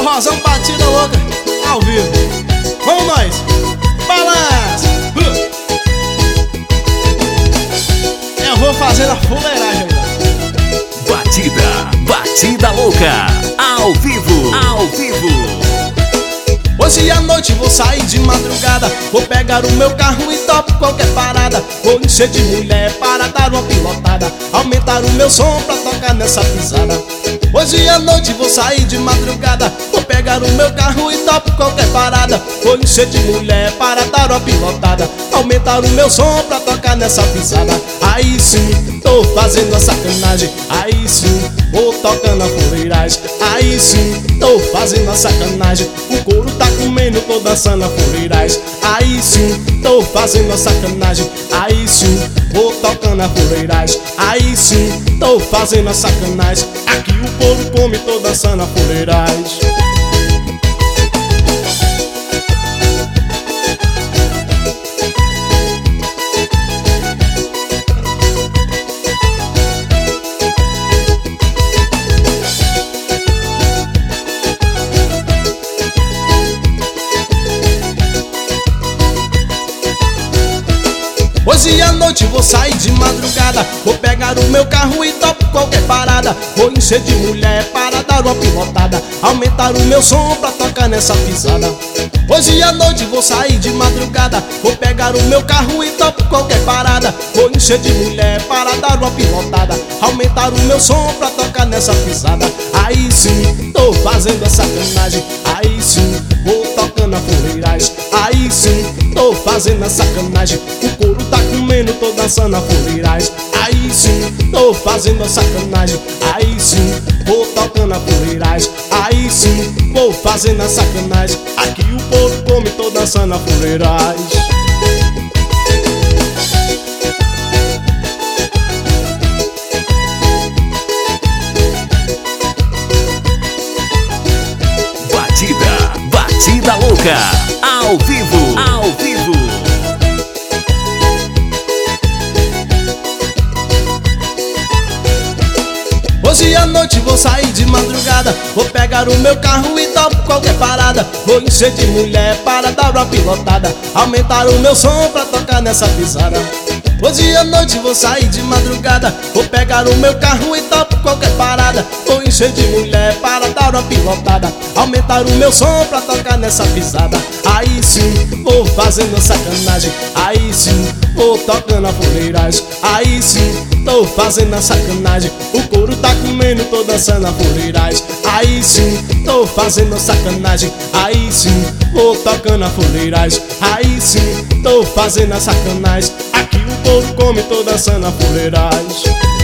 forrozão batida louca, ao vivo. Vamos nós, balança. Eu vou fazendo a fuleiragem agora. Batida louca, ao vivo. Hoje à noite vou sair de madrugada, vou pegar o meu carro e topo qualquer parada. Vou encher de mulher para dar uma pilotada, aumentar o meu som pra tocar nessa pisada. Hoje à noite vou sair de madrugada, vou pegar o meu carro e topo qualquer parada. Vou encher de mulher para dar uma pilotada, aumentar o meu som pra tocar nessa pisada. Aí sim, tô fazendo a sacanagem, aí sim, vou tocando a fuleiragem. Aí sim, tô fazendo a sacanagem, o couro tá comendo, tô dançando a fuleiragem. Aí sim, tô fazendo a sacanagem, aí sim, vou tocando a fuleiragem. Aí sim, tô fazendo a sacanagem, aqui o couro come, tô dançando a fuleiragem. Hoje à noite vou sair de madrugada, vou pegar o meu carro e topo qualquer parada. Vou encher de mulher para dar uma pilotada, aumentar o meu som pra tocar nessa pisada. Hoje à noite vou sair de madrugada, vou pegar o meu carro e topo qualquer parada. Vou encher de mulher para dar uma pilotada, aumentar o meu som pra tocar nessa pisada. Aí sim, tô fazendo a sacanagem, aí sim, vou tocando a fuleiragem. Aí sim, tô fazendo a sacanagem, o couro tá comendo, tô dançando a fuleiragem. Aí sim, tô fazendo a sacanagem, aí sim, vou tocando a fuleiragem. Aí sim, vou fazendo a sacanagem, aqui o couro come, tô dançando a fuleiragem. Batida louca, ao vivo. Hoje à noite vou sair de madrugada, vou pegar o meu carro e topo qualquer parada. Vou encher de mulher para dar uma pilotada, aumentar o meu som pra tocar nessa pisada. Hoje à noite vou sair de madrugada, vou pegar o meu carro e topo qualquer parada. Vou encher de mulher para dar uma pilotada, aumentar o meu som pra tocar nessa pisada. Aí sim, vou fazendo a sacanagem, aí sim, vou tocando a fuleiragem. Aí sim, tô fazendo a sacanagem, o couro tá comendo, tô dançando a fuleiragem. Aí sim, tô fazendo a sacanagem, aí sim, vou tocando a fuleiragem. Aí sim, tô fazendo a sacanagem, aqui o couro come, tô dançando a fuleiragem.